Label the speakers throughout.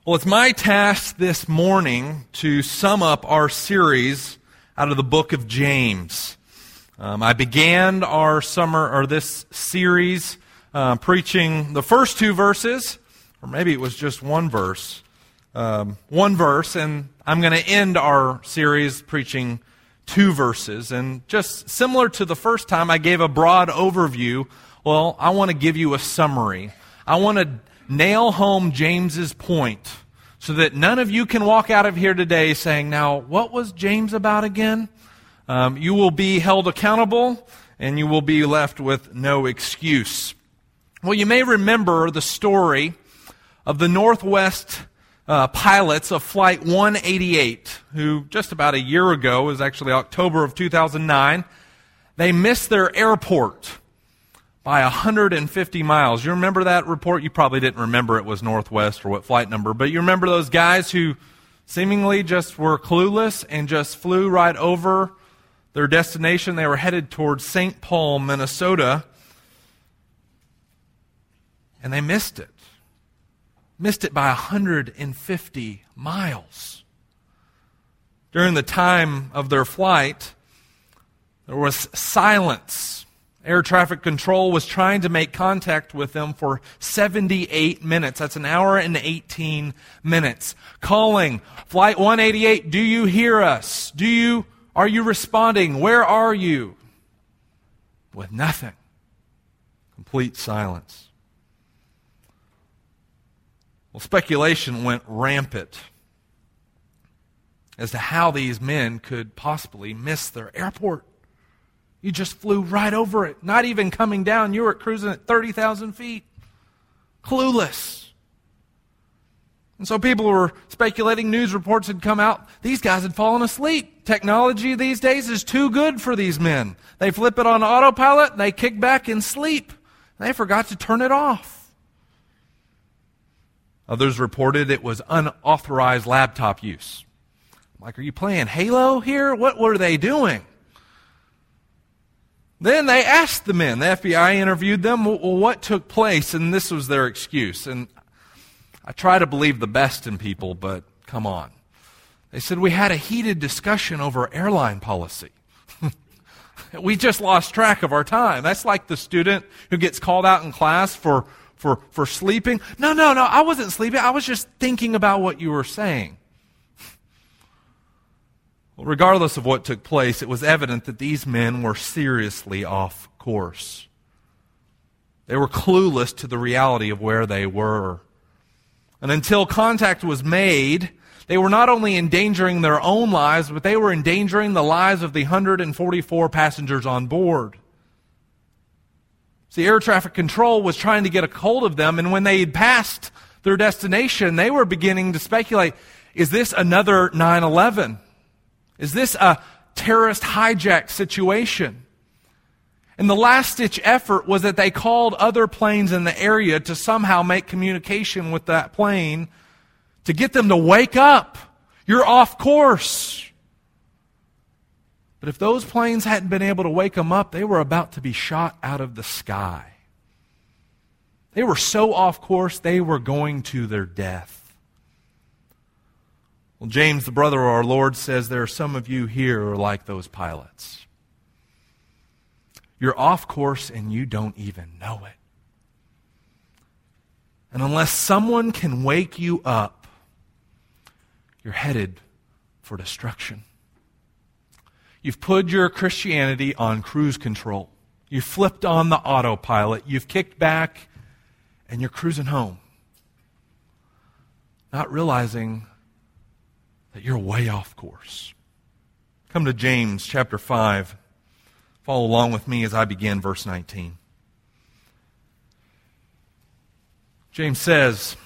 Speaker 1: Well, it's my task this morning to sum up our series out of the book of James. I began this series preaching the first two verses, or maybe it was just one verse, and I'm going to end our series preaching two verses. And just similar to the first time, I gave a broad overview. Well, I want to give you a summary. I want to nail home James's point so that none of you can walk out of here today saying, now, what was James about again? You will be held accountable and you will be left with no excuse. Well, you may remember the story of the Northwest pilots of Flight 188, who just about a year ago, it was actually October of 2009, they missed their airport by 150 miles. You remember that report? You probably didn't remember it was Northwest or what flight number, but you remember those guys who seemingly just were clueless and just flew right over their destination. They were headed towards St. Paul, Minnesota, and they missed it. Missed it by 150 miles. During the time of their flight, there was silence. Air traffic control was trying to make contact with them for 78 minutes. That's an hour and 18 minutes. Calling, Flight 188, do you hear us? Are you responding? Where are you? With nothing. Complete silence. Well, speculation went rampant as to how these men could possibly miss their airport. You just flew right over it, not even coming down. You were cruising at 30,000 feet. Clueless. And so people were speculating, news reports had come out, these guys had fallen asleep. Technology these days is too good for these men. They flip it on autopilot, they kick back and sleep. They forgot to turn it off. Others reported it was unauthorized laptop use. I'm like, are you playing Halo here? What were they doing? Then they asked the men, the FBI interviewed them, well, what took place? And this was their excuse. And I try to believe the best in people, but come on. They said, we had a heated discussion over airline policy. We just lost track of our time. That's like the student who gets called out in class for sleeping. No, I wasn't sleeping. I was just thinking about what you were saying. Well, regardless of what took place, it was evident that these men were seriously off course. They were clueless to the reality of where they were. And until contact was made, they were not only endangering their own lives, but they were endangering the lives of the 144 passengers on board. See, air traffic control was trying to get a hold of them, and when they had passed their destination, they were beginning to speculate, is this another 9/11? Is this a terrorist hijack situation? And the last-ditch effort was that they called other planes in the area to somehow make communication with that plane to get them to wake up. You're off course. But if those planes hadn't been able to wake them up, they were about to be shot out of the sky. They were so off course, they were going to their death. Well, James, the brother of our Lord, says there are some of you here who are like those pilots. You're off course and you don't even know it. And unless someone can wake you up, you're headed for destruction. You've put your Christianity on cruise control. You've flipped on the autopilot. You've kicked back and you're cruising home, not realizing that you're way off course. Come to James chapter 5. Follow along with me as I begin verse 19. James says,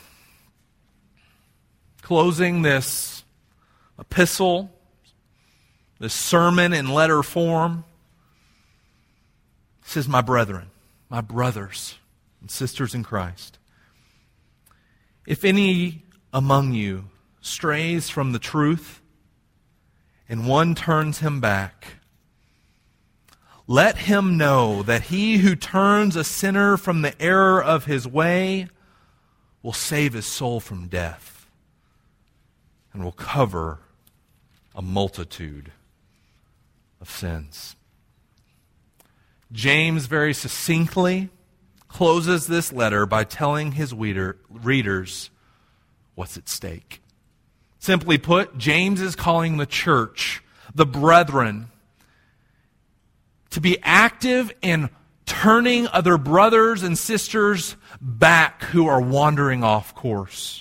Speaker 1: closing this epistle, this sermon in letter form, he says, my brethren, my brothers and sisters in Christ, if any among you strays from the truth and one turns him back, let him know that he who turns a sinner from the error of his way will save his soul from death and will cover a multitude of sins. James very succinctly closes this letter by telling his readers what's at stake. Simply put, James is calling the church, the brethren, to be active in turning other brothers and sisters back who are wandering off course.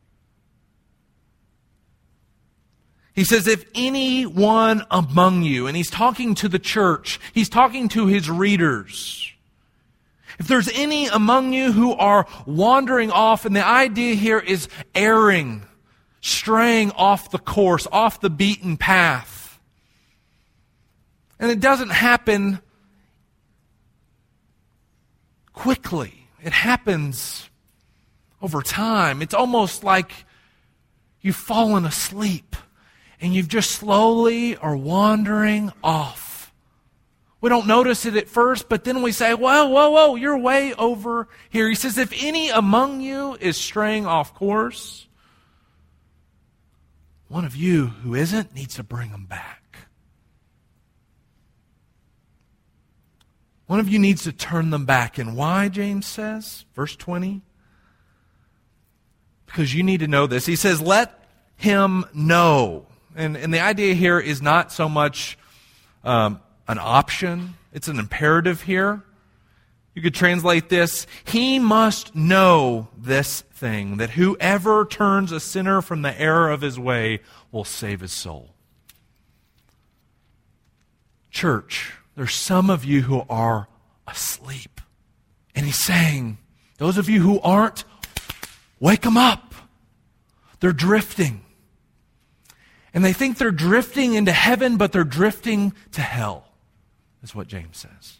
Speaker 1: He says, if anyone among you, and he's talking to the church, he's talking to his readers. If there's any among you who are wandering off, and the idea here is erring, straying off the course, off the beaten path. And it doesn't happen quickly. It happens over time. It's almost like you've fallen asleep and you've just slowly are wandering off. We don't notice it at first, but then we say, whoa, you're way over here. He says, if any among you is straying off course, one of you who isn't needs to bring them back. One of you needs to turn them back. And why, James says? Verse 20. Because you need to know this. He says, let him know. And the idea here is not so much an option. It's an imperative here. You could translate this, he must know this thing, that whoever turns a sinner from the error of his way will save his soul. Church, there's some of you who are asleep. And he's saying, those of you who aren't, wake them up. They're drifting. And they think they're drifting into heaven, but they're drifting to hell, is what James says.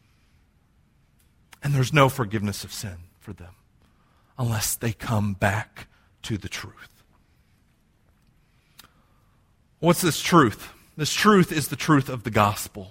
Speaker 1: And there's no forgiveness of sin for them unless they come back to the truth. What's this truth? This truth is the truth of the gospel.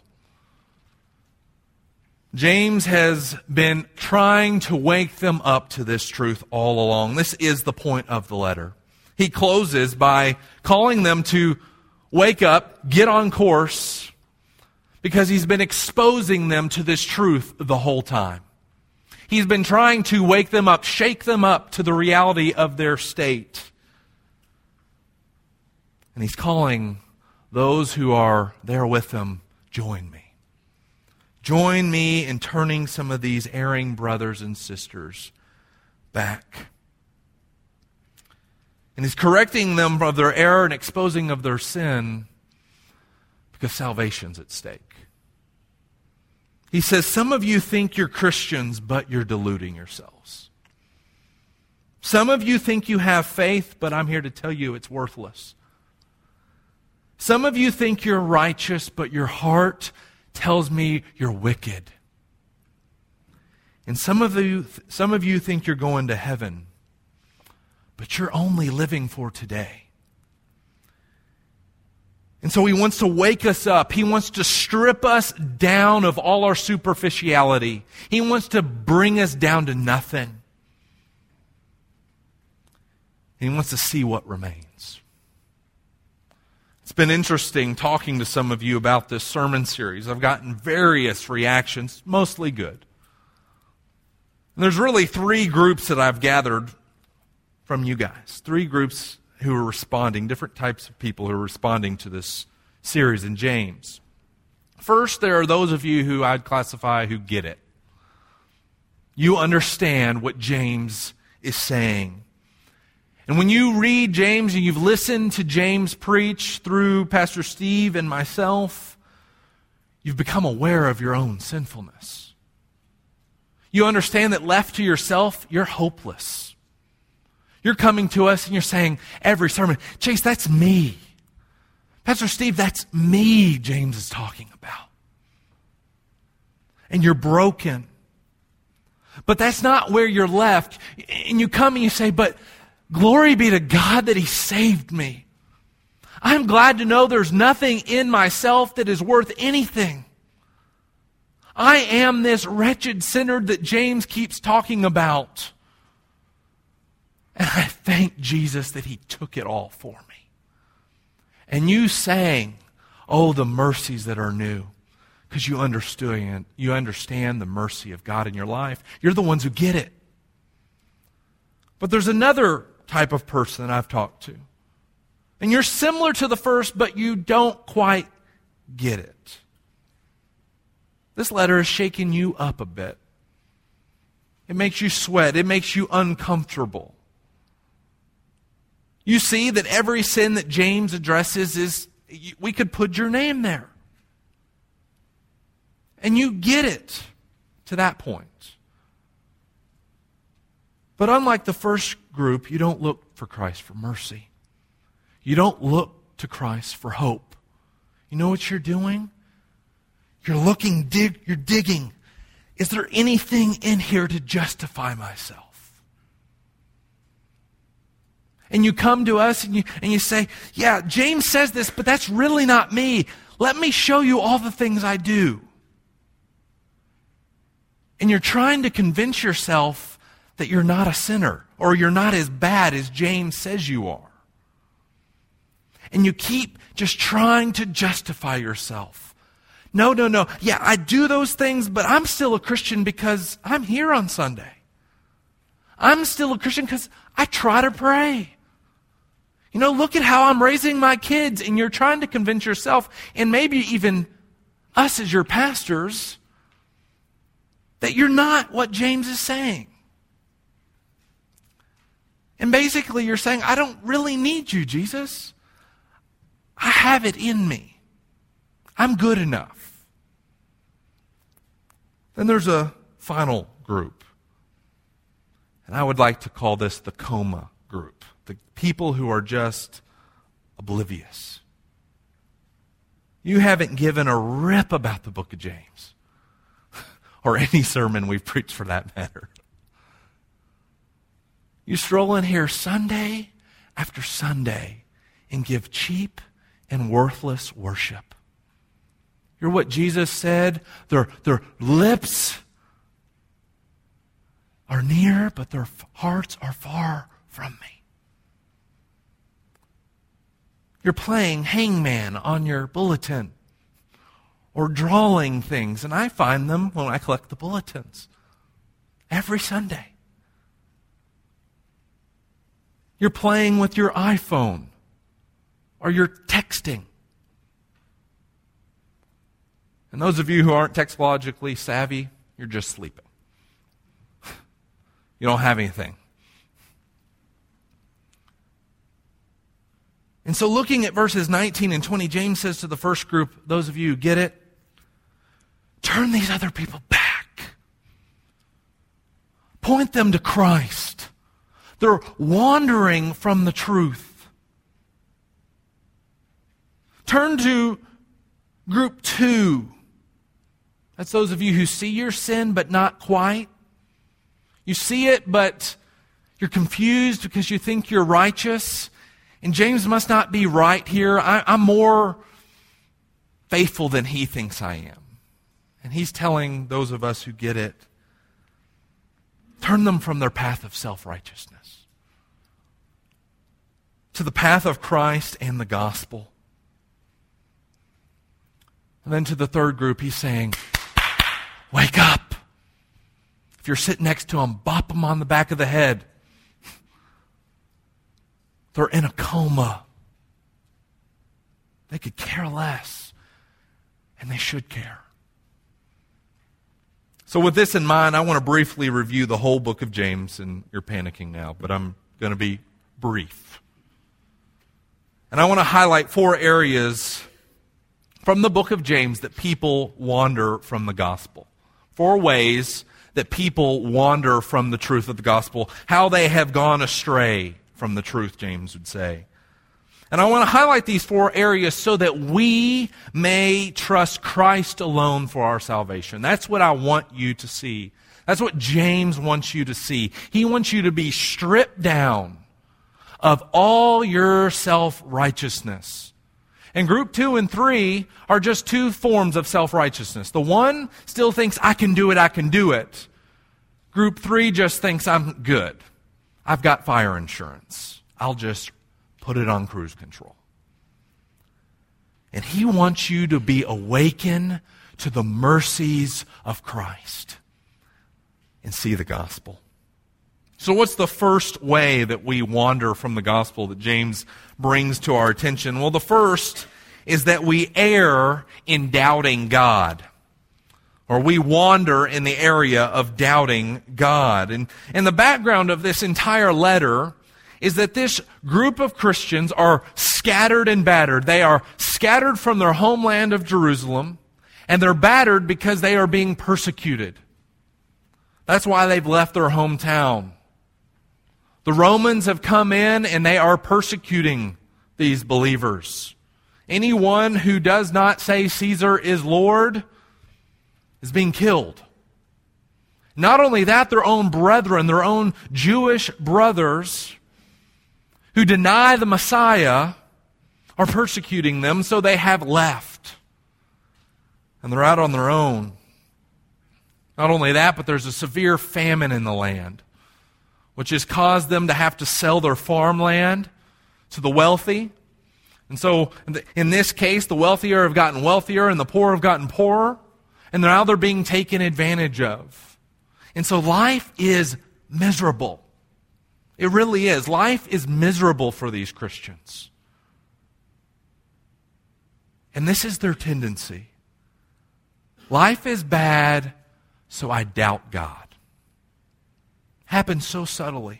Speaker 1: James has been trying to wake them up to this truth all along. This is the point of the letter. He closes by calling them to wake up, get on course, because he's been exposing them to this truth the whole time. He's been trying to wake them up, shake them up to the reality of their state. And he's calling those who are there with him, join me. Join me in turning some of these erring brothers and sisters back. And he's correcting them of their error and exposing of their sin because salvation's at stake. He says, some of you think you're Christians, but you're deluding yourselves. Some of you think you have faith, but I'm here to tell you it's worthless. Some of you think you're righteous, but your heart tells me you're wicked. And some of you think you're going to heaven, but you're only living for today. And so he wants to wake us up. He wants to strip us down of all our superficiality. He wants to bring us down to nothing. And he wants to see what remains. It's been interesting talking to some of you about this sermon series. I've gotten various reactions, mostly good. And there's really three groups that I've gathered from you guys. Three groups who are responding, different types of people who are responding to this series in James. First, there are those of you who I'd classify who get it. You understand what James is saying. And when you read James and you've listened to James preach through Pastor Steve and myself, you've become aware of your own sinfulness. You understand that left to yourself, you're hopeless. You're coming to us and you're saying every sermon, Chase, that's me. Pastor Steve, that's me James is talking about. And you're broken. But that's not where you're left. And you come and you say, but glory be to God that He saved me. I'm glad to know there's nothing in myself that is worth anything. I am this wretched sinner that James keeps talking about. And I thank Jesus that He took it all for me. And you sang, oh, the mercies that are new. Because you understand the mercy of God in your life. You're the ones who get it. But there's another type of person that I've talked to. And you're similar to the first, but you don't quite get it. This letter is shaking you up a bit. It makes you sweat. It makes you uncomfortable. You see that every sin that James addresses we could put your name there. And you get it to that point. But unlike the first group, you don't look for Christ for mercy. You don't look to Christ for hope. You know what you're doing? You're you're digging. Is there anything in here to justify myself? And you come to us and you say, yeah, James says this, but that's really not me. Let me show you all the things I do. And you're trying to convince yourself that you're not a sinner or you're not as bad as James says you are. And you keep just trying to justify yourself. No. Yeah, I do those things, but I'm still a Christian because I'm here on Sunday. I'm still a Christian because I try to pray. You know, look at how I'm raising my kids, and you're trying to convince yourself, and maybe even us as your pastors, that you're not what James is saying. And basically you're saying, I don't really need you, Jesus. I have it in me. I'm good enough. Then there's a final group. And I would like to call this the coma group. The people who are just oblivious. You haven't given a rip about the book of James. Or any sermon we've preached for that matter. You stroll in here Sunday after Sunday and give cheap and worthless worship. You're what Jesus said, their lips are near, but their hearts are far from me. You're playing hangman on your bulletin or drawing things, and I find them when I collect the bulletins every Sunday. You're playing with your iPhone or you're texting. And those of you who aren't technologically savvy, you're just sleeping. You don't have anything. And so looking at verses 19 and 20, James says to the first group, those of you who get it, turn these other people back. Point them to Christ. They're wandering from the truth. Turn to group 2. That's those of you who see your sin but not quite. You see it, but you're confused because you think you're righteous. And James must not be right here. I'm more faithful than he thinks I am. And he's telling those of us who get it, turn them from their path of self-righteousness to the path of Christ and the gospel. And then to the third group, he's saying, wake up. If you're sitting next to them, bop them on the back of the head. They're in a coma. They could care less, and they should care. So with this in mind, I want to briefly review the whole book of James, and you're panicking now, but I'm going to be brief. And I want to highlight 4 areas from the book of James that people wander from the gospel. 4 ways that people wander from the truth of the gospel, how they have gone astray from the truth, James would say. And I want to highlight these 4 areas so that we may trust Christ alone for our salvation. That's what I want you to see. That's what James wants you to see. He wants you to be stripped down of all your self-righteousness. And group 2 and 3 are just 2 forms of self-righteousness. The one still thinks, I can do it. Group 3 just thinks, I'm good. I've got fire insurance. I'll just put it on cruise control. And He wants you to be awakened to the mercies of Christ and see the gospel. So what's the first way that we wander from the gospel that James brings to our attention? Well, the first is that we err in doubting God. Or we wander in the area of doubting God. And the background of this entire letter is that this group of Christians are scattered and battered. They are scattered from their homeland of Jerusalem, and they're battered because they are being persecuted. That's why they've left their hometown. The Romans have come in and they are persecuting these believers. Anyone who does not say Caesar is Lord is being killed. Not only that, their own brethren, their own Jewish brothers who deny the Messiah are persecuting them, so they have left. And they're out on their own. Not only that, but there's a severe famine in the land, which has caused them to have to sell their farmland to the wealthy. And so, in this case, the wealthier have gotten wealthier and the poor have gotten poorer. And now they're being taken advantage of. And so life is miserable. It really is. Life is miserable for these Christians. And this is their tendency. Life is bad, so I doubt God. Happens so subtly.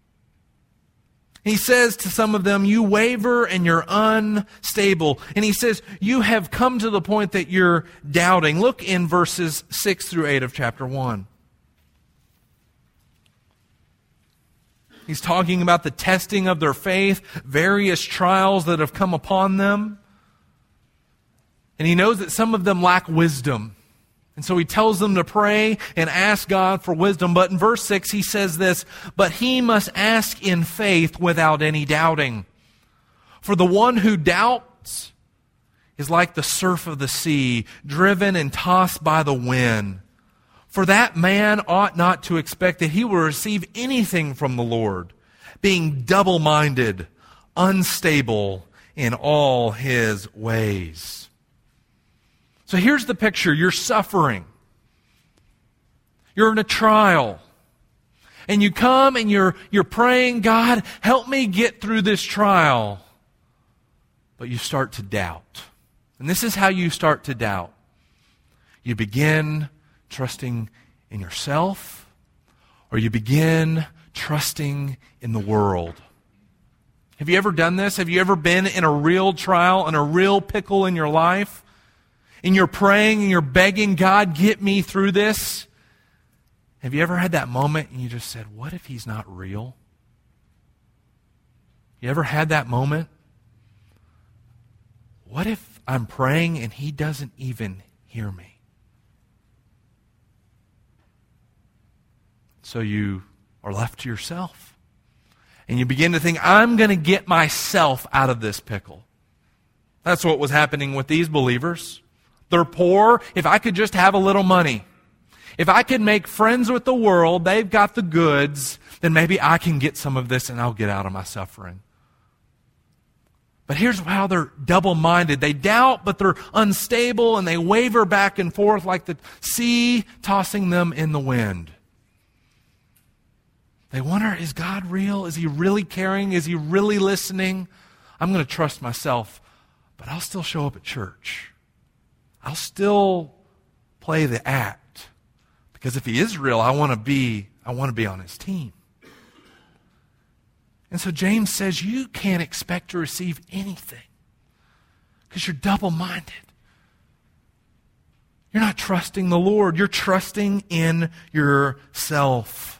Speaker 1: He says to some of them, you waver and you're unstable. And he says, you have come to the point that you're doubting. Look in verses 6 through 8 of chapter 1. He's talking about the testing of their faith, various trials that have come upon them. And he knows that some of them lack wisdom. And so he tells them to pray and ask God for wisdom. But in verse 6 he says this, but he must ask in faith without any doubting. For the one who doubts is like the surf of the sea, driven and tossed by the wind. For that man ought not to expect that he will receive anything from the Lord, being double-minded, unstable in all his ways. So here's the picture. You're suffering. You're in a trial. And you come and you're praying, God, help me get through this trial. But you start to doubt. And this is how you start to doubt. You begin trusting in yourself, or you begin trusting in the world. Have you ever done this? Have you ever been in a real trial, in a real pickle in your life? And you're praying and you're begging, God, get me through this. Have you ever had that moment and you just said, what if he's not real? You ever had that moment? What if I'm praying and he doesn't even hear me? So you are left to yourself. And you begin to think, I'm going to get myself out of this pickle. That's what was happening with these believers. They're poor. If I could just have a little money. If I could make friends with the world, they've got the goods, then maybe I can get some of this and I'll get out of my suffering. But here's how they're double-minded. They doubt, but they're unstable, and they waver back and forth like the sea tossing them in the wind. They wonder, is God real? Is he really caring? Is he really listening? I'm going to trust myself, but I'll still show up at church. I'll still play the act. Because if he is real, I want to be on his team. And so James says you can't expect to receive anything because you're double-minded. You're not trusting the Lord. You're trusting in yourself.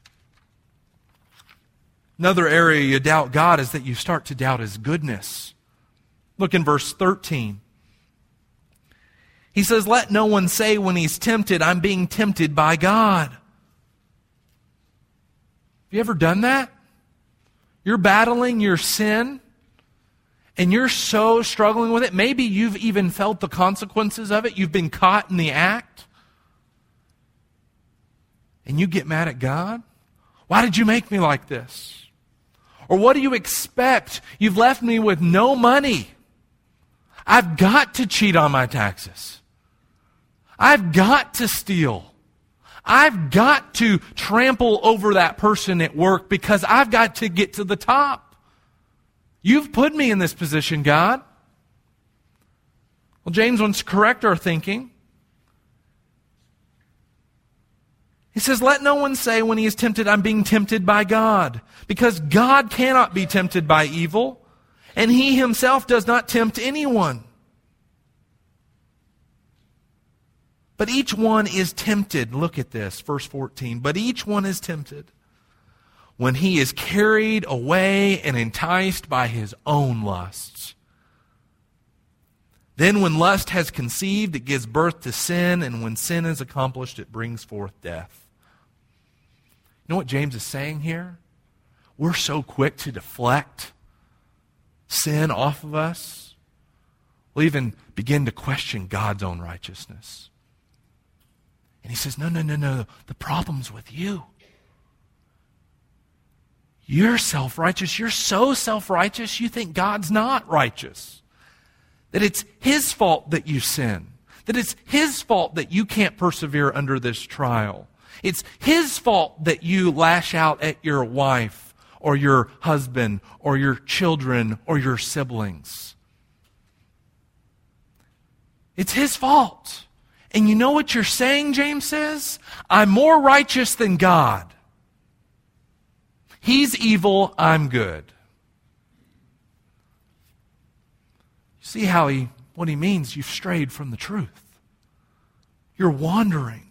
Speaker 1: Another area you doubt God is that you start to doubt his goodness. Look in verse 13. He says, let no one say when he's tempted, I'm being tempted by God. Have you ever done that? You're battling your sin, and you're so struggling with it. Maybe you've even felt the consequences of it. You've been caught in the act. And you get mad at God. Why did you make me like this? Or what do you expect? You've left me with no money. I've got to cheat on my taxes. I've got to steal. I've got to trample over that person at work because I've got to get to the top. You've put me in this position, God. Well, James wants to correct our thinking. He says, let no one say when he is tempted, I'm being tempted by God. Because God cannot be tempted by evil, and he himself does not tempt anyone. But each one is tempted. Look at this, verse 14. But each one is tempted when he is carried away and enticed by his own lusts. Then when lust has conceived, it gives birth to sin, and when sin is accomplished, it brings forth death. You know what James is saying here? We're so quick to deflect sin off of us. We'll even begin to question God's own righteousness. And he says, no. The problem's with you. You're self-righteous. You're so self-righteous you think God's not righteous. That it's his fault that you sin. That it's his fault that you can't persevere under this trial. It's his fault that you lash out at your wife or your husband or your children or your siblings. It's his fault. And you know what you're saying, James says? I'm more righteous than God. He's evil, I'm good. You see what he means? You've strayed from the truth. You're wandering.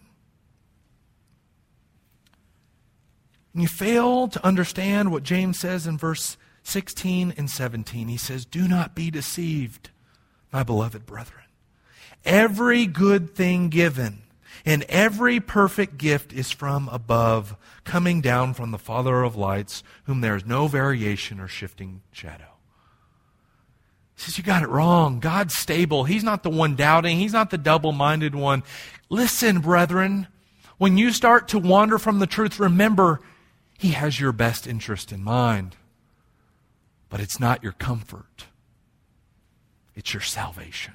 Speaker 1: And you fail to understand what James says in verse 16 and 17. He says, do not be deceived, my beloved brethren. Every good thing given and every perfect gift is from above, coming down from the Father of lights, whom there is no variation or shifting shadow. He says, you got it wrong. God's stable. He's not the one doubting. He's not the double-minded one. Listen, brethren, when you start to wander from the truth, remember, he has your best interest in mind. But it's not your comfort. It's your salvation.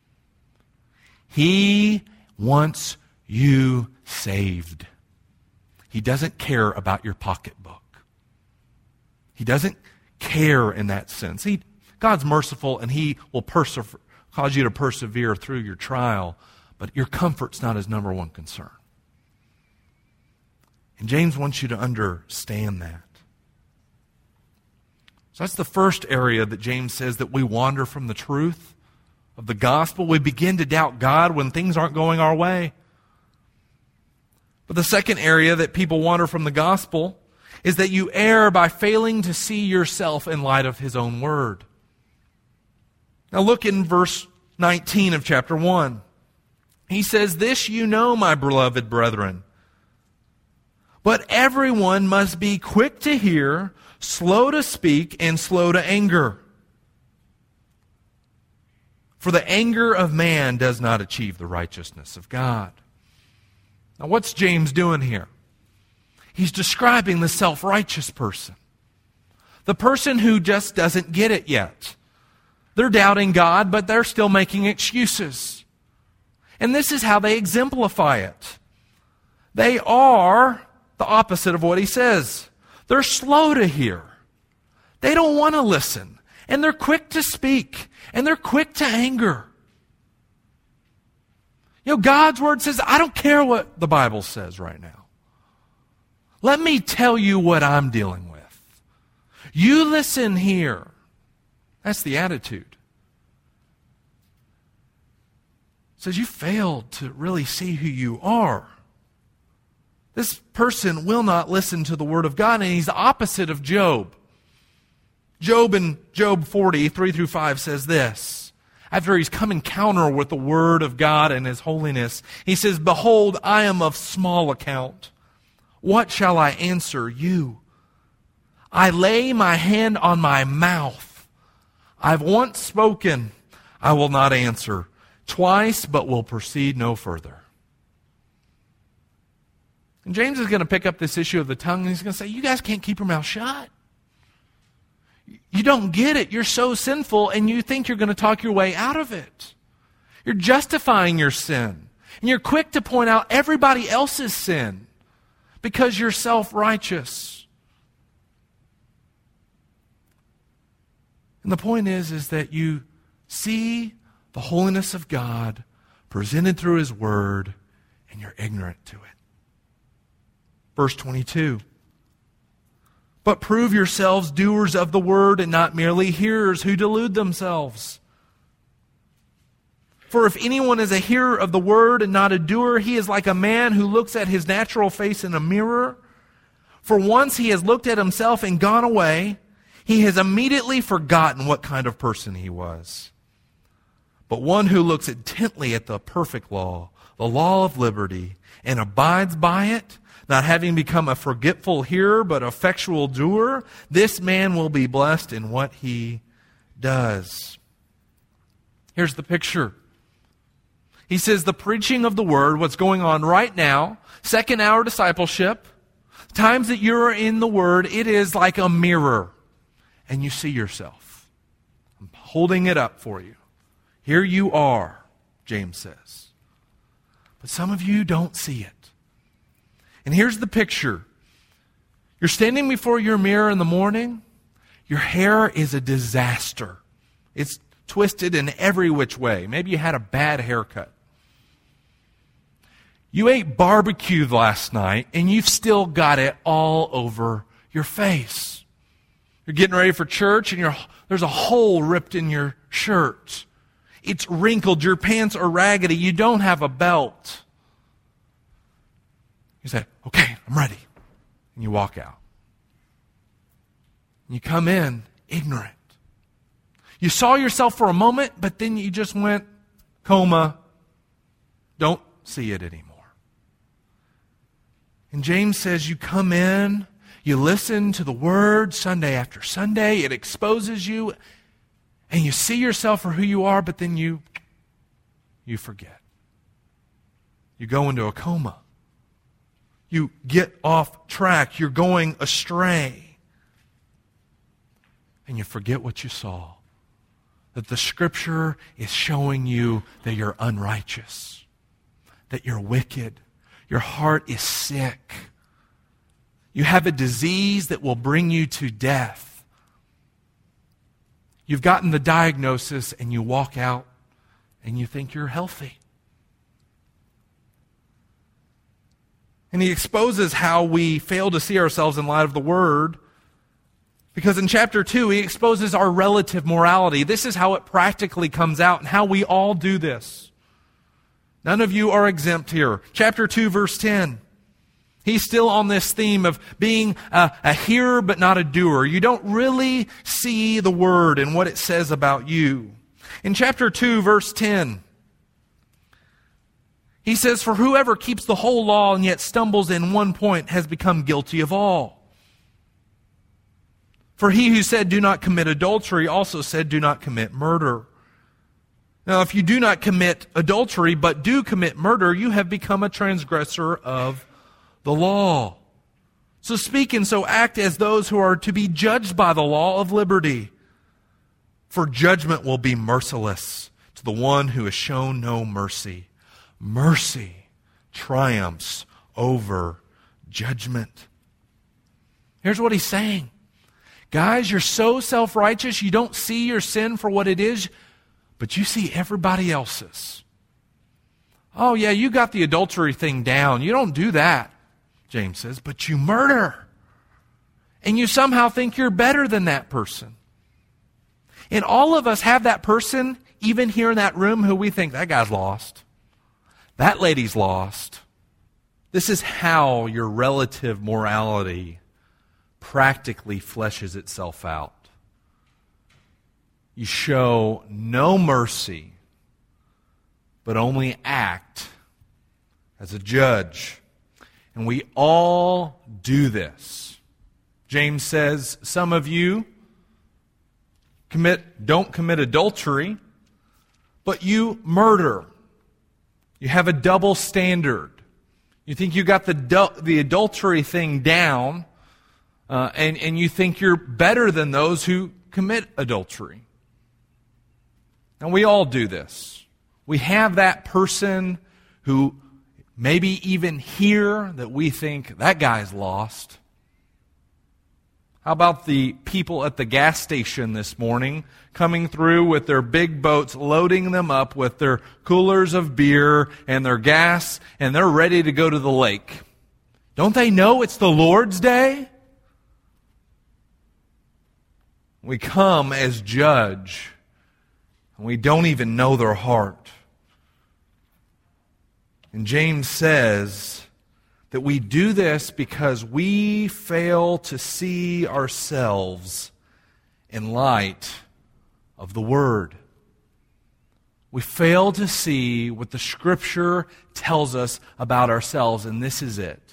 Speaker 1: He wants you saved. He doesn't care about your pocketbook. He doesn't care in that sense. God's merciful and he will cause you to persevere through your trial, but your comfort's not his number one concern. And James wants you to understand that. So that's the first area that James says that we wander from the truth of the gospel. We begin to doubt God when things aren't going our way. But the second area that people wander from the gospel is that you err by failing to see yourself in light of his own word. Now look in verse 19 of chapter 1. He says, this you know, my beloved brethren. But everyone must be quick to hear, slow to speak, and slow to anger. For the anger of man does not achieve the righteousness of God. Now what's James doing here? He's describing the self-righteous person. The person who just doesn't get it yet. They're doubting God, but they're still making excuses. And this is how they exemplify it. They are the opposite of what he says. They're slow to hear. They don't want to listen. And they're quick to speak. And they're quick to anger. You know, God's word says, I don't care what the Bible says right now. Let me tell you what I'm dealing with. You listen here. That's the attitude. It says you failed to really see who you are. This person will not listen to the word of God, and he's the opposite of Job. Job in Job 40, 3-5 says this. After he's come encounter with the word of God and his holiness, he says, behold, I am of small account. What shall I answer you? I lay my hand on my mouth. I've once spoken, I will not answer. Twice, but will proceed no further. And James is going to pick up this issue of the tongue, and he's going to say, you guys can't keep your mouth shut. You don't get it. You're so sinful, and you think you're going to talk your way out of it. You're justifying your sin. And you're quick to point out everybody else's sin because you're self-righteous. And the point is that you see the holiness of God presented through His Word, and you're ignorant to it. Verse 22. But prove yourselves doers of the word and not merely hearers who delude themselves. For if anyone is a hearer of the word and not a doer, he is like a man who looks at his natural face in a mirror. For once he has looked at himself and gone away, he has immediately forgotten what kind of person he was. But one who looks intently at the perfect law, the law of liberty, and abides by it, not having become a forgetful hearer, but effectual doer, this man will be blessed in what he does. Here's the picture. He says the preaching of the word, what's going on right now, second hour discipleship, times that you're in the word, it is like a mirror. And you see yourself. I'm holding it up for you. Here you are, James says. But some of you don't see it. And here's the picture. You're standing before your mirror in the morning. Your hair is a disaster. It's twisted in every which way. Maybe you had a bad haircut. You ate barbecue last night, and you've still got it all over your face. You're getting ready for church, and there's a hole ripped in your shirt. It's wrinkled. Your pants are raggedy. You don't have a belt. You say, okay, I'm ready. And you walk out. And you come in ignorant. You saw yourself for a moment, but then you just went, coma. Don't see it anymore. And James says you come in, you listen to the Word Sunday after Sunday, it exposes you, and you see yourself for who you are, but then you forget. You go into a coma. You get off track. You're going astray. And you forget what you saw. That the Scripture is showing you that you're unrighteous. That you're wicked. Your heart is sick. You have a disease that will bring you to death. You've gotten the diagnosis and you walk out and you think you're healthy. And he exposes how we fail to see ourselves in light of the Word. Because in chapter 2, he exposes our relative morality. This is how it practically comes out and how we all do this. None of you are exempt here. Chapter 2, verse 10. He's still on this theme of being a hearer but not a doer. You don't really see the Word and what it says about you. In chapter 2, verse 10, he says, for whoever keeps the whole law and yet stumbles in one point has become guilty of all. For he who said, do not commit adultery, also said, do not commit murder. Now, if you do not commit adultery, but do commit murder, you have become a transgressor of the law. So speak and so act as those who are to be judged by the law of liberty. For judgment will be merciless to the one who has shown no mercy. Mercy triumphs over judgment. Here's what he's saying. Guys, you're so self-righteous, you don't see your sin for what it is, but you see everybody else's. Oh yeah, you got the adultery thing down. You don't do that, James says, but you murder. And you somehow think you're better than that person. And all of us have that person, even here in that room, who we think, that guy's lost. That lady's lost. This is how your relative morality practically fleshes itself out. You show no mercy, but only act as a judge. And we all do this. James says, some of you don't commit adultery, but you murder. You have a double standard. You think you got the adultery thing down, and you think you're better than those who commit adultery. And we all do this. We have that person who maybe even here that we think, that guy's lost. How about the people at the gas station this morning coming through with their big boats, loading them up with their coolers of beer and their gas, and they're ready to go to the lake? Don't they know it's the Lord's Day? We come as judge, and we don't even know their heart. And James says that we do this because we fail to see ourselves in light of the Word. We fail to see what the Scripture tells us about ourselves, and this is it.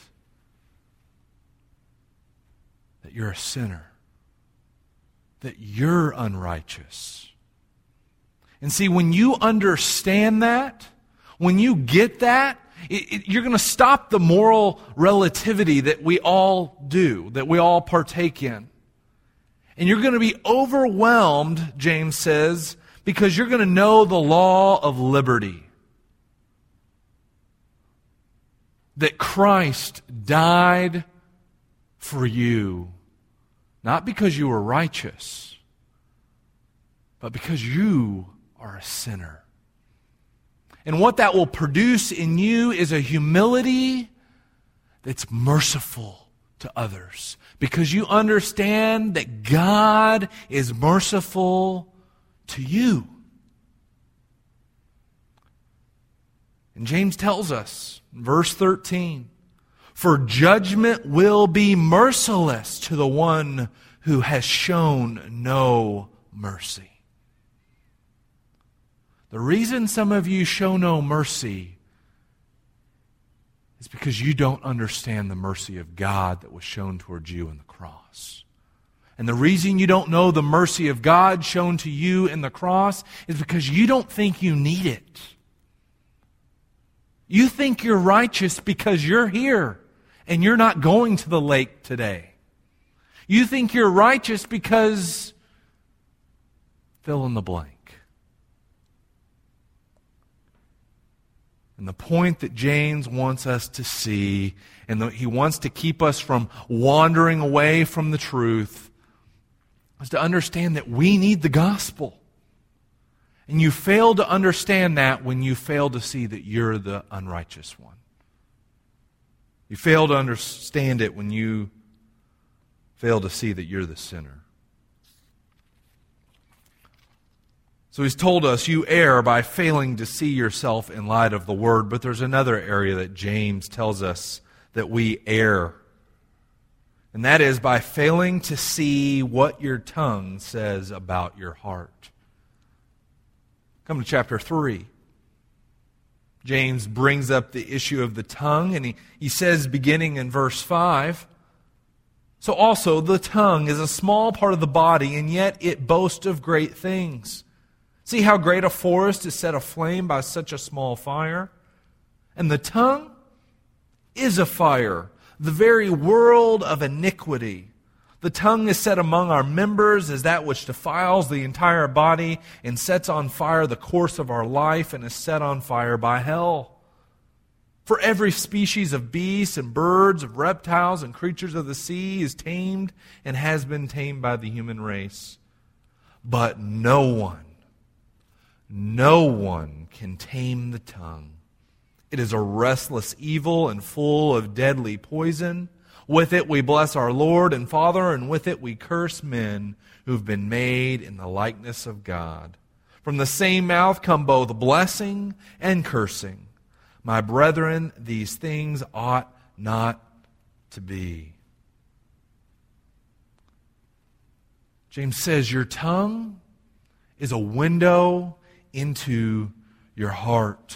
Speaker 1: That you're a sinner. That you're unrighteous. And see, when you understand that, when you get that, you're going to stop the moral relativity that we all do, that we all partake in. And you're going to be overwhelmed, James says, because you're going to know the law of liberty. That Christ died for you, not because you were righteous, but because you are a sinner. And what that will produce in you is a humility that's merciful to others. Because you understand that God is merciful to you. And James tells us, in verse 13, for judgment will be merciless to the one who has shown no mercy. The reason some of you show no mercy is because you don't understand the mercy of God that was shown towards you in the cross. And the reason you don't know the mercy of God shown to you in the cross is because you don't think you need it. You think you're righteous because you're here and you're not going to the lake today. You think you're righteous because fill in the blank. And the point that James wants us to see, and he wants to keep us from wandering away from the truth, is to understand that we need the gospel. And you fail to understand that when you fail to see that you're the unrighteous one. You fail to understand it when you fail to see that you're the sinner. So he's told us you err by failing to see yourself in light of the Word. But there's another area that James tells us that we err. And that is by failing to see what your tongue says about your heart. Come to chapter 3. James brings up the issue of the tongue, and he says, beginning in verse 5, so also the tongue is a small part of the body, and yet it boasts of great things. See how great a forest is set aflame by such a small fire? And the tongue is a fire, the very world of iniquity. The tongue is set among our members as that which defiles the entire body and sets on fire the course of our life and is set on fire by hell. For every species of beasts and birds, of reptiles and creatures of the sea is tamed and has been tamed by the human race. But no one can tame the tongue. It is a restless evil and full of deadly poison. With it we bless our Lord and Father, and with it we curse men who've been made in the likeness of God. From the same mouth come both blessing and cursing. My brethren, these things ought not to be. James says your tongue is a window into your heart.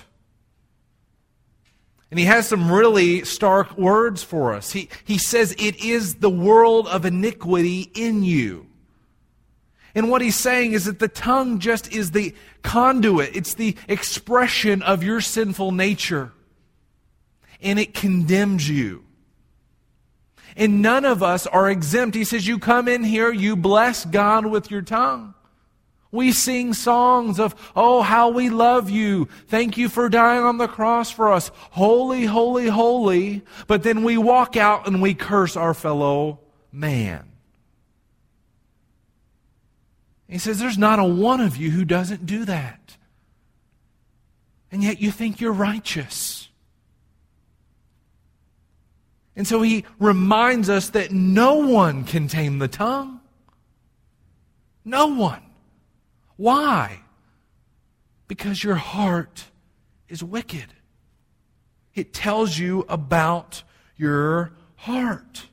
Speaker 1: And he has some really stark words for us. He says it is the world of iniquity in you. And what he's saying is that the tongue just is the conduit. It's the expression of your sinful nature. and it condemns you. And none of us are exempt. He says, you come in here, you bless God with your tongue. We sing songs of, oh, how we love you. Thank you for dying on the cross for us. Holy, holy, holy. But then we walk out and we curse our fellow man. He says, there's not a one of you who doesn't do that. And yet you think you're righteous. And so he reminds us that no one can tame the tongue. No one. Why? Because your heart is wicked. It tells you about your heart.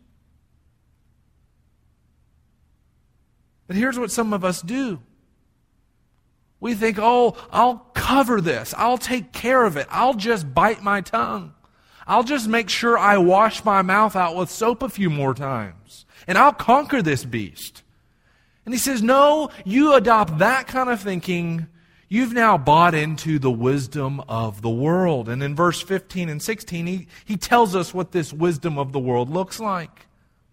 Speaker 1: But here's what some of us do. We think, oh, I'll cover this. I'll take care of it. I'll just bite my tongue. I'll just make sure I wash my mouth out with soap a few more times. And I'll conquer this beast. And he says, no, you adopt that kind of thinking. You've now bought into the wisdom of the world. And in verse 15 and 16, he tells us what this wisdom of the world looks like.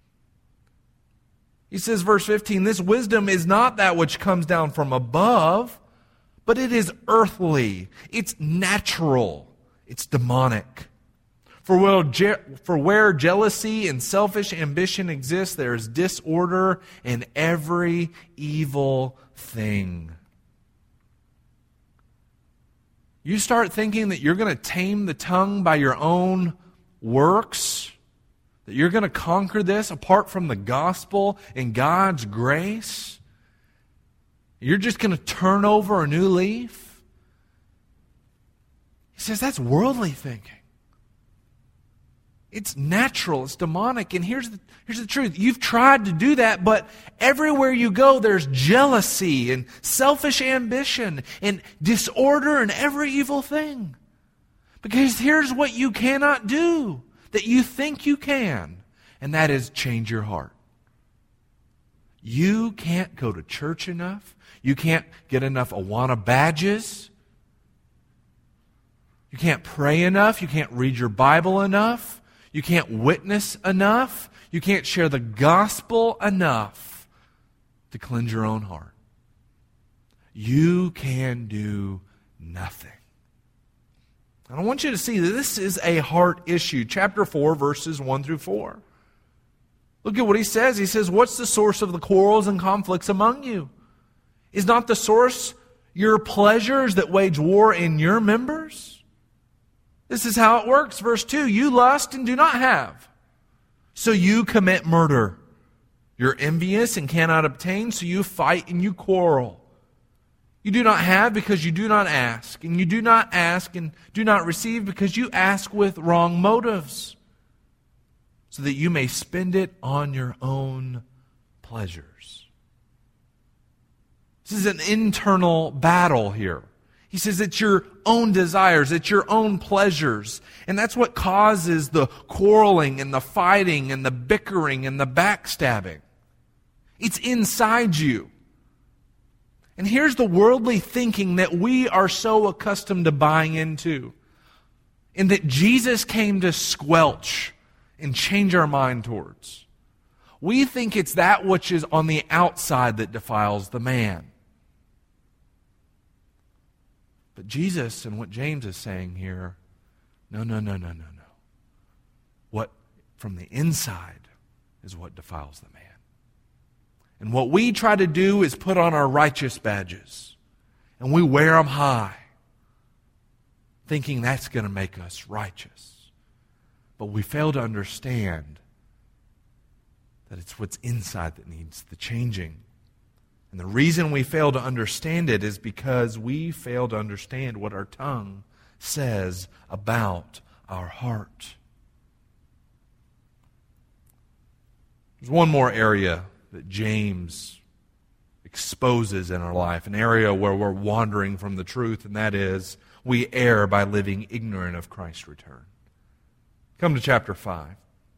Speaker 1: He says, verse 15, this wisdom is not that which comes down from above, but it is earthly. It's natural. It's demonic. For where jealousy and selfish ambition exist, there is disorder in every evil thing. You start thinking that you're going to tame the tongue by your own works, that you're going to conquer this apart from the gospel and God's grace. You're just going to turn over a new leaf. He says that's worldly thinking. It's natural, it's demonic, and here's the truth. You've tried to do that, but everywhere you go, there's jealousy and selfish ambition and disorder and every evil thing. Because here's what you cannot do that you think you can, and that is change your heart. You can't go to church enough. You can't get enough Awana badges. You can't pray enough. You can't read your Bible enough. You can't witness enough. You can't share the gospel enough to cleanse your own heart. You can do nothing. And I want you to see that this is a heart issue. Chapter 4, verses 1 through 4. Look at what he says. He says, what's the source of the quarrels and conflicts among you? Is not the source your pleasures that wage war in your members? This is how it works. Verse 2, you lust and do not have, so you commit murder. You're envious and cannot obtain, so you fight and you quarrel. You do not have because you do not ask, and you do not ask and do not receive because you ask with wrong motives, so that you may spend it on your own pleasures. This is an internal battle here. He says it's your own desires, it's your own pleasures. And that's what causes the quarreling and the fighting and the bickering and the backstabbing. It's inside you. And here's the worldly thinking that we are so accustomed to buying into, and that Jesus came to squelch and change our mind towards. We think it's that which is on the outside that defiles the man. But Jesus and what James is saying here, no. What from the inside is what defiles the man. And what we try to do is put on our righteous badges, and we wear them high, thinking that's going to make us righteous. But we fail to understand that it's what's inside that needs the changing. And the reason we fail to understand it is because we fail to understand what our tongue says about our heart. There's one more area that James exposes in our life, an area where we're wandering from the truth, and that is we err by living ignorant of Christ's return. Come to chapter 5.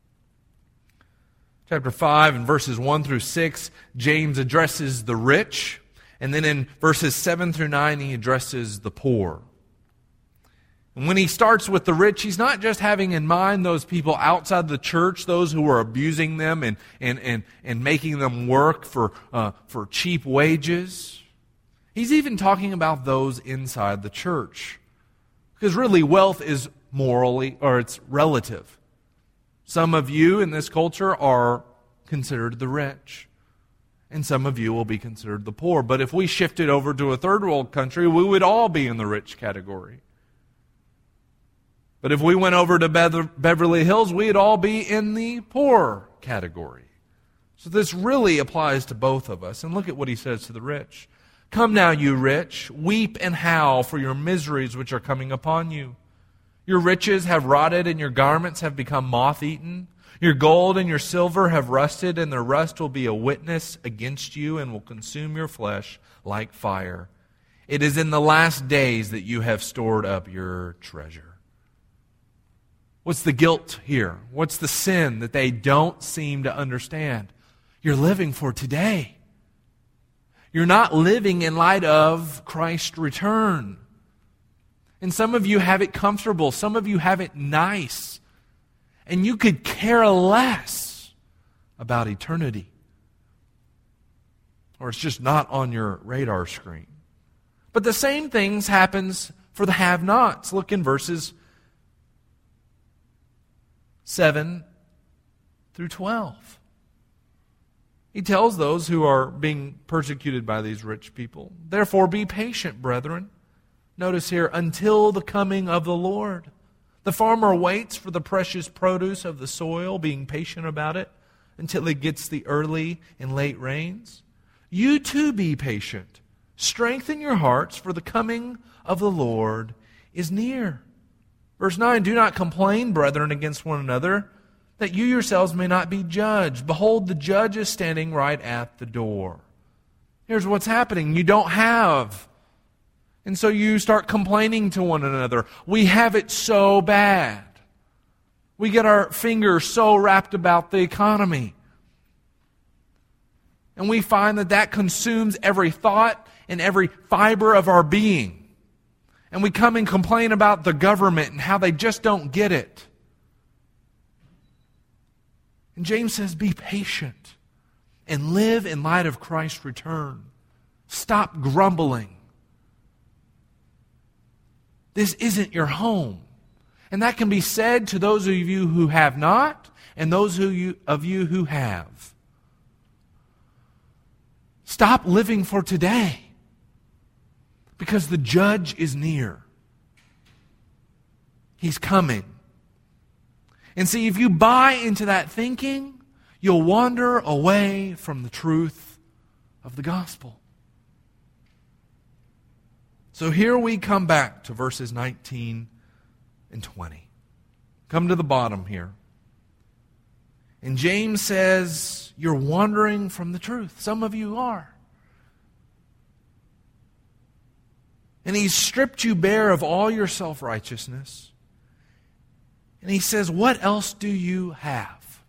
Speaker 1: Chapter 5 and verses 1 through 6, James addresses the rich. And then in verses 7 through 9, he addresses the poor. And when he starts with the rich, he's not just having in mind those people outside the church, those who are abusing them and making them work for cheap wages. He's even talking about those inside the church. Because really, wealth is it's relative. Some of you in this culture are considered the rich, and some of you will be considered the poor. But if we shifted over to a third world country, we would all be in the rich category. But if we went over to Beverly Hills, we'd all be in the poor category. So this really applies to both of us. And look at what he says to the rich. Come now, you rich, weep and howl for your miseries which are coming upon you. Your riches have rotted and your garments have become moth-eaten. Your gold and your silver have rusted, and their rust will be a witness against you and will consume your flesh like fire. It is in the last days that you have stored up your treasure. What's the guilt here? What's the sin that they don't seem to understand? You're living for today. You're not living in light of Christ's return. And some of you have it comfortable. Some of you have it nice. And you could care less about eternity. Or it's just not on your radar screen. But the same things happens for the have-nots. Look in verses 7 through 12. He tells those who are being persecuted by these rich people, therefore be patient, brethren. Notice here, until the coming of the Lord. The farmer waits for the precious produce of the soil, being patient about it, until it gets the early and late rains. You too be patient. Strengthen your hearts, for the coming of the Lord is near. Verse 9, do not complain, brethren, against one another, that you yourselves may not be judged. Behold, the judge is standing right at the door. Here's what's happening. You don't have. And so you start complaining to one another. We have it so bad. We get our fingers so wrapped about the economy. And we find that consumes every thought and every fiber of our being. And we come and complain about the government and how they just don't get it. And James says, be patient and live in light of Christ's return. Stop grumbling. This isn't your home. And that can be said to those of you who have not and those of you who have. Stop living for today. Because the judge is near. He's coming. And see, if you buy into that thinking, you'll wander away from the truth of the gospel. So here we come back to verses 19 and 20. Come to the bottom here. And James says, you're wandering from the truth. Some of you are. And he's stripped you bare of all your self-righteousness. And he says, what else do you have?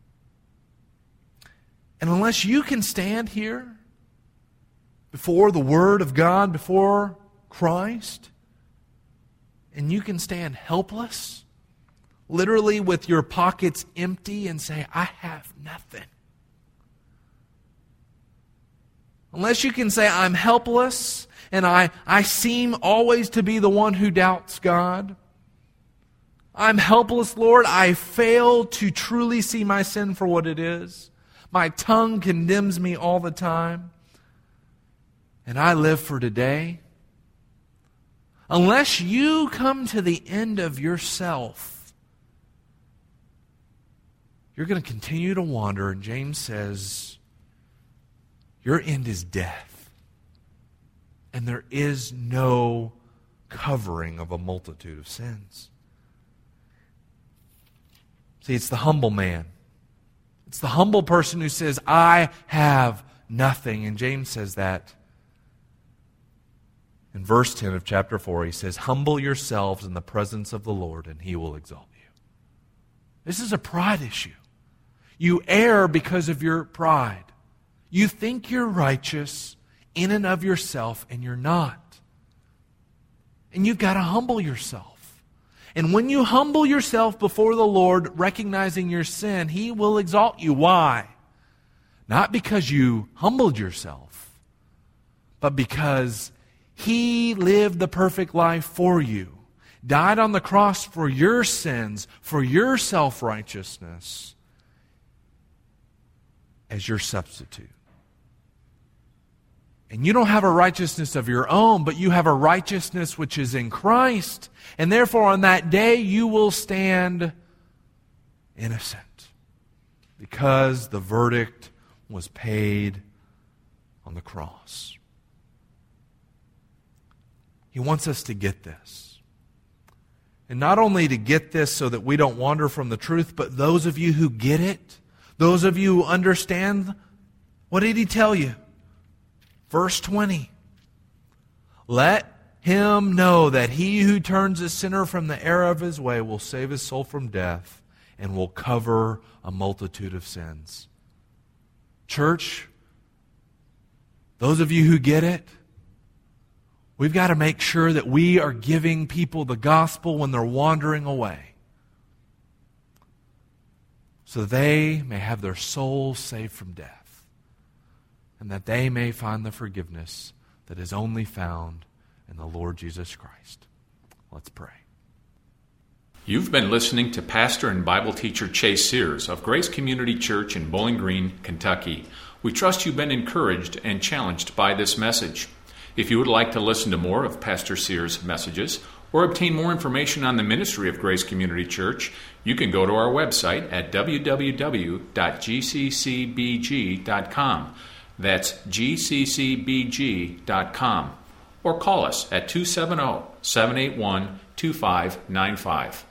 Speaker 1: And unless you can stand here before the Word of God, before Christ, and you can stand helpless, literally with your pockets empty and say, I have nothing. Unless you can say, I'm helpless, and I seem always to be the one who doubts God. I'm helpless, Lord. I fail to truly see my sin for what it is. My tongue condemns me all the time. And I live for today. Unless you come to the end of yourself, you're going to continue to wander. And James says, your end is death. And there is no covering of a multitude of sins. See, it's the humble man. It's the humble person who says, I have nothing. And James says that. In verse 10 of chapter 4, he says, humble yourselves in the presence of the Lord, and He will exalt you. This is a pride issue. You err because of your pride. You think you're righteous in and of yourself, and you're not. And you've got to humble yourself. And when you humble yourself before the Lord, recognizing your sin, He will exalt you. Why? Not because you humbled yourself, but because He lived the perfect life for you, died on the cross for your sins, for your self-righteousness, as your substitute. And you don't have a righteousness of your own, but you have a righteousness which is in Christ. And therefore on that day you will stand innocent, because the verdict was paid on the cross. He wants us to get this. And not only to get this so that we don't wander from the truth, but those of you who get it, those of you who understand, what did He tell you? Verse 20. Let him know that he who turns a sinner from the error of his way will save his soul from death and will cover a multitude of sins. Church, those of you who get it, we've got to make sure that we are giving people the gospel when they're wandering away, so they may have their souls saved from death, and that they may find the forgiveness that is only found in the Lord Jesus Christ. Let's pray.
Speaker 2: You've been listening to Pastor and Bible teacher Chase Sears of Grace Community Church in Bowling Green, Kentucky. We trust you've been encouraged and challenged by this message. If you would like to listen to more of Pastor Sears' messages or obtain more information on the ministry of Grace Community Church, you can go to our website at www.gccbg.com. That's gccbg.com. Or call us at 270-781-2595.